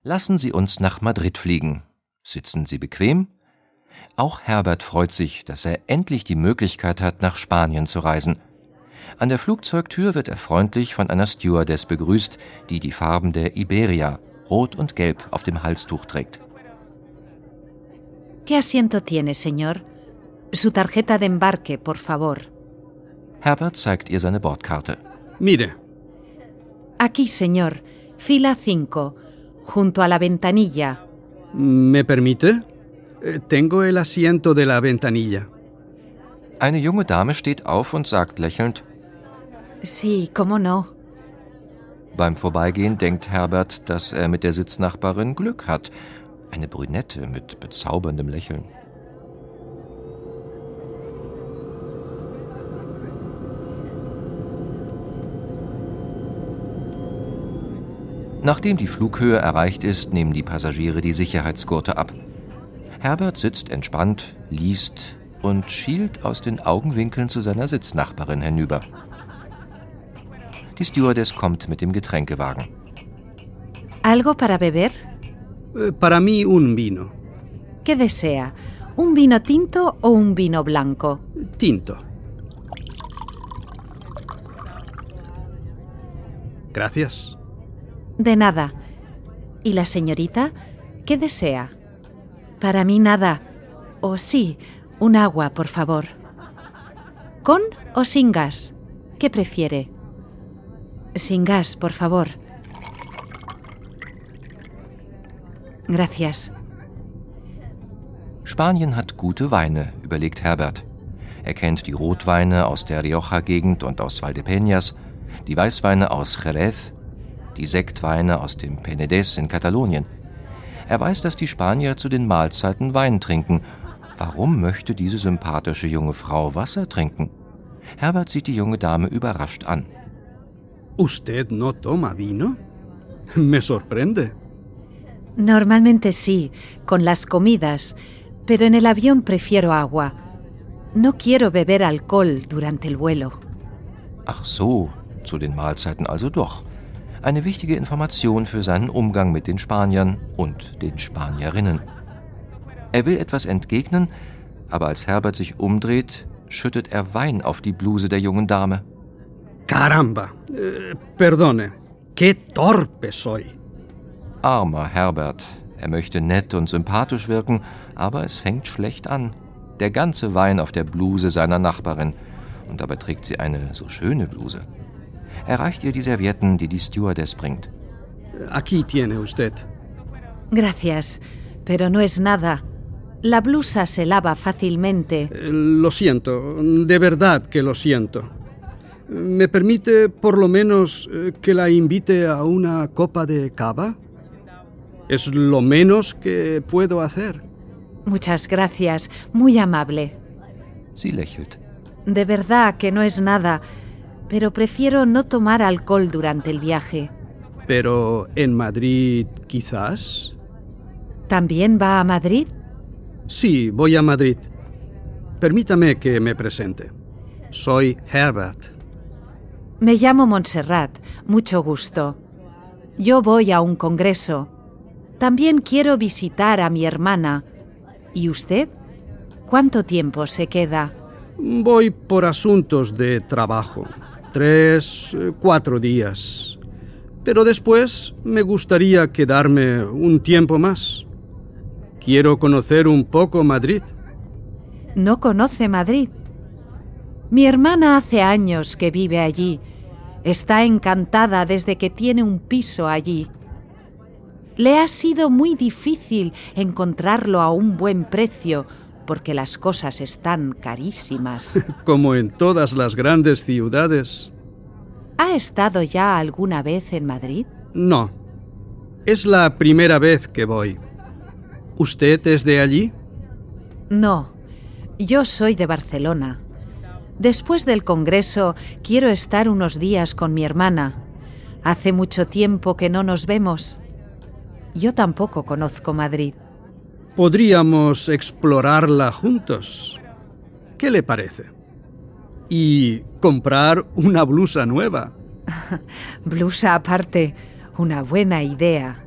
Lassen Sie uns nach Madrid fliegen. Sitzen Sie bequem? Auch Herbert freut sich, dass er endlich die Möglichkeit hat, nach Spanien zu reisen. An der Flugzeugtür wird er freundlich von einer Stewardess begrüßt, die die Farben der Iberia, Rot und Gelb, auf dem Halstuch trägt. ¿Qué asiento tiene, señor? Su tarjeta de embarque, por favor. Herbert zeigt ihr seine Bordkarte. Mire. Aquí, señor. Fila 5, junto a la ventanilla. ¿Me permite? Tengo el asiento de la ventanilla. Eine junge Dame steht auf und sagt lächelnd: Sí, cómo no. Beim Vorbeigehen denkt Herbert, dass er mit der Sitznachbarin Glück hat. Eine Brünette mit bezauberndem Lächeln. Nachdem die Flughöhe erreicht ist, nehmen die Passagiere die Sicherheitsgurte ab. Herbert sitzt entspannt, liest und schielt aus den Augenwinkeln zu seiner Sitznachbarin hinüber. Die Stewardess kommt mit dem Getränkewagen. ¿Algo para beber? Para mí un vino. ¿Qué desea? ¿Un vino tinto o un vino blanco? Tinto. Gracias. De nada. ¿Y la señorita? ¿Qué desea? Para mí nada. O sí, un agua, por favor. ¿Con o sin gas? ¿Qué prefiere? Sin gas, por favor. Gracias. Spanien hat gute Weine, überlegt Herbert. Er kennt die Rotweine aus der Rioja-Gegend und aus Valdepeñas, die Weißweine aus Jerez, die Sektweine aus dem Penedès in Katalonien. Er weiß, dass die Spanier zu den Mahlzeiten Wein trinken. Warum möchte diese sympathische junge Frau Wasser trinken? Herbert sieht die junge Dame überrascht an. ¿Usted no toma vino? Me sorprende. Normalmente sí, con las comidas, pero en el avión prefiero agua. No quiero beber alcohol durante el vuelo. Ach so, zu den Mahlzeiten also doch. Eine wichtige Information für seinen Umgang mit den Spaniern und den Spanierinnen. Er will etwas entgegnen, aber als Herbert sich umdreht, schüttet er Wein auf die Bluse der jungen Dame. Caramba, perdone, qué torpe soy. Armer Herbert. Er möchte nett und sympathisch wirken, aber es fängt schlecht an. Der ganze Wein auf der Bluse seiner Nachbarin. Und dabei trägt sie eine so schöne Bluse. Er reicht ihr die Servietten, die die Stewardess bringt. Aquí tiene usted. Gracias, pero no es nada. La blusa se lava fácilmente. Lo siento, de verdad que lo siento. ¿Me permite por lo menos que la invite a una copa de cava? Es lo menos que puedo hacer. Muchas gracias, muy amable. Sie lächelt. De verdad que no es nada, pero prefiero no tomar alcohol durante el viaje. Pero en Madrid, quizás. ¿También va a Madrid? Sí, voy a Madrid. Permítame que me presente. Soy Herbert. Me llamo Montserrat, mucho gusto. Yo voy a un congreso. También quiero visitar a mi hermana. ¿Y usted? ¿Cuánto tiempo se queda? Voy por asuntos de trabajo. 3, 4 días. Pero después me gustaría quedarme un tiempo más. Quiero conocer un poco Madrid. ¿No conoce Madrid? Mi hermana hace años que vive allí. Está encantada desde que tiene un piso allí. Le ha sido muy difícil encontrarlo a un buen precio porque las cosas están carísimas. Como en todas las grandes ciudades. ¿Ha estado ya alguna vez en Madrid? No. Es la primera vez que voy. ¿Usted es de allí? No. Yo soy de Barcelona. Después del congreso quiero estar unos días con mi hermana. Hace mucho tiempo que no nos vemos. Yo tampoco conozco Madrid. Podríamos explorarla juntos. ¿Qué le parece? Y comprar una blusa nueva. Blusa aparte, una buena idea.